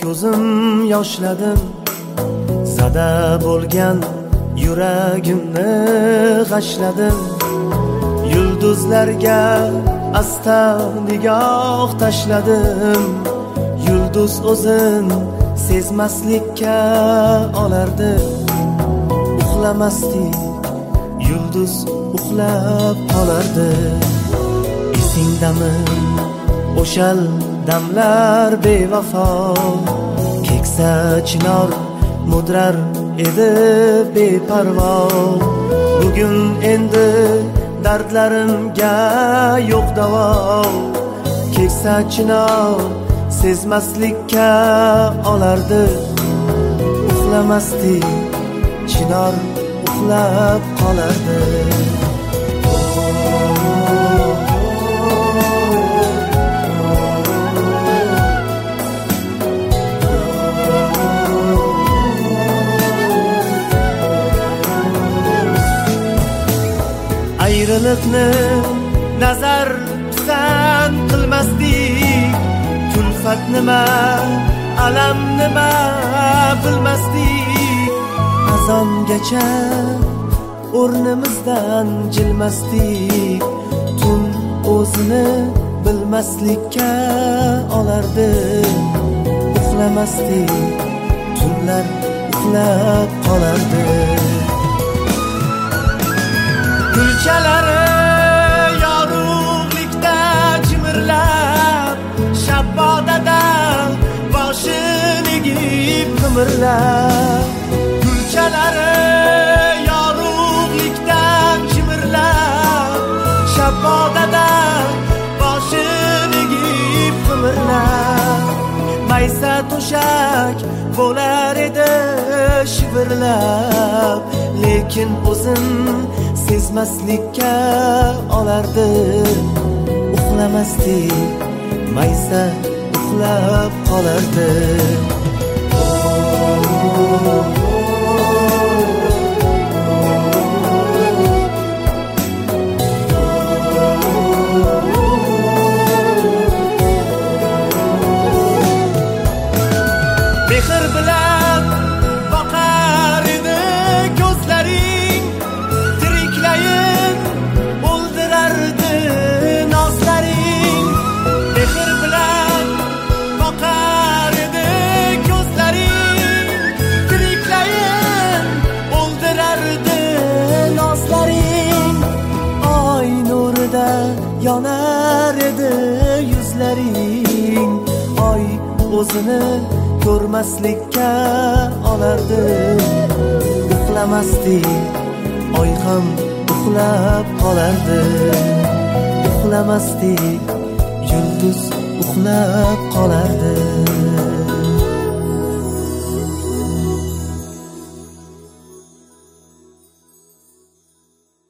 ko'zim yoshladim, sada bo'lgan yuragimni g'ashladim. Yulduzlarga asta nigoh tashladim. Yulduz o'zin sezmaslikka olardi. Uxlamasdik, yulduz uxlab qolardi. Esingdami o'shal damlar bevafo, keksa chinor mudrar edi beparvo. Bugun endi dardlarimga yo'q davo. Keksa chinor sezmaslikka olardi. Uxlamasdik, chinor uxlab qolardi. Ayriliqni nazar pisand qilmasdik. Kulfat nima, alam nima bilmasdik. Azongacha o'rnimizdan jilmasdik. Tun o'zini bilmaslikka olardi. Uxlamasdik, tunlar uxlab qolardi. Gulchalari yorug'likda jimirlab, shabbodada boshini egib qimirlab. Gulchalari yorug'likda jimirlab, shabbodada boshini egib qimirlab. Maysa to'shak bo'lar edi shivirlab, lekin o'zin sezmaslikka olardi. Uxlamasdik, maysa uxlab qolardi. Mehr bilan boqar edi ko'zlaring, tiriklayin o'ldirardi nozlaring. Mehr bilan boqar edi ko'zlaring, tiriklayin o'ldirardi nozlaring. Oy nurida yonar edi yuzlaring. Oy o'zini ko'rmaslikka olardi. Uxlamasdik, oy ham uxlab qolardi. Uxlamasdik, yulduz uxlab qolardi.